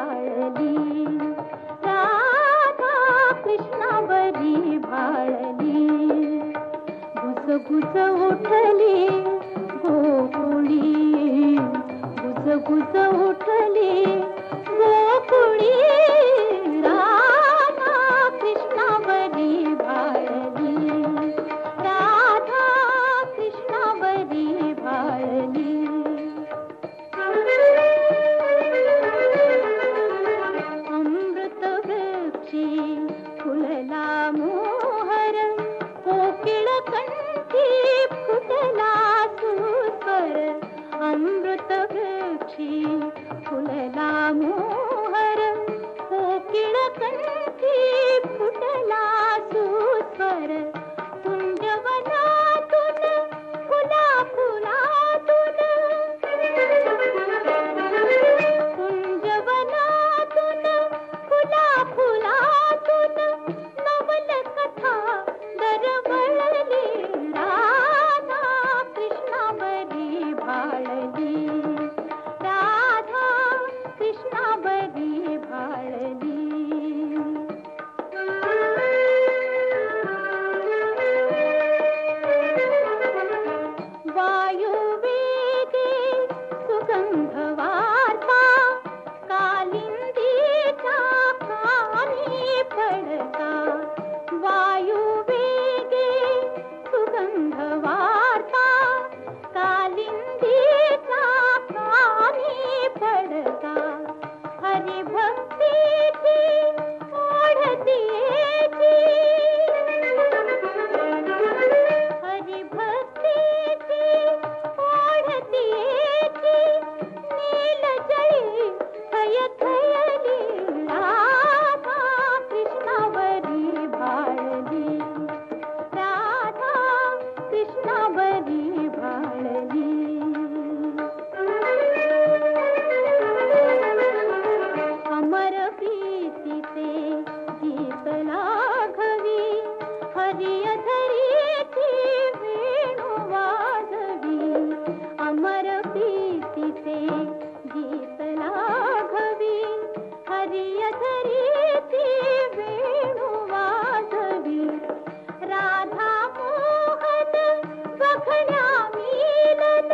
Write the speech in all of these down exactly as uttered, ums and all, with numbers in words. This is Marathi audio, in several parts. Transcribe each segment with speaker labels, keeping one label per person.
Speaker 1: भाळली, राधा कृष्णावरी भाळली. गुजगुज उठली गोकुळी, गुजगुज उठली गोकुळी, राधा कृष्णावरी भाळली, राधा कृष्णावरी भाळली. अमृत वृक्षी फुलला मोहर, कोकिळ कंठी फुटला सुस्वर. अमृत वृक्षी फुलला मोहर, कोकिळ कंठी फुटला सुस्वर. कुंजवनातून फुला फुलातून, कुंजवनातून फुला फुलातून नवल कथा दरवळली, राधा कृष्णावरी भाळली, राधा कृष्णावरी भाळली. वायुवेगे सुगंध वार्ता, कालिंदीच्या कानी पडता. वायुवेगे सुगंध वार्ता, कालिंदीच्या कानी पडता. हरिभक्तीची ओढतीची, हरिभक्तीची ओढतीची नीलजळी थयथयली, राधा कृष्णावरी भाळली, राधा कृष्णावरी भाळली. अमर प्रीतीचे गीत लाघवी, हरिअधरीची वेणू वाजवी. अमर प्रीतीचे गीत लाघवी, हरिअधरीची वेणू वाजवी. राधा मोहन बघण्या मीलन,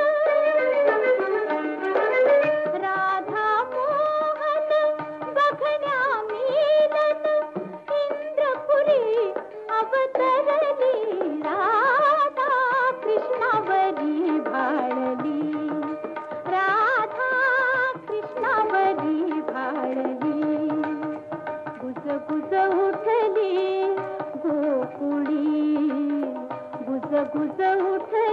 Speaker 1: राधा मोहन बघण्या मीलन. इंद्रपुरी अवतरली, राधा कृष्णावरी भाळली, राधा कृष्णावरी भाळली. गुजगुज उठली गोकुळी, गुजगुज उठली